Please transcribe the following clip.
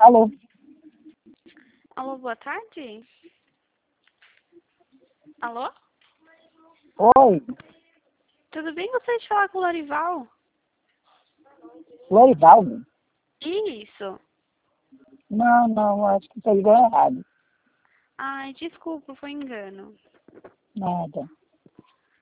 Alô? Alô, boa tarde? Alô? Oi, Tudo bem? Gostaria de falar com o Lorival? Lorivaldo? Isso. Não, acho que você ligou errado. Ai, desculpa, foi engano. Nada.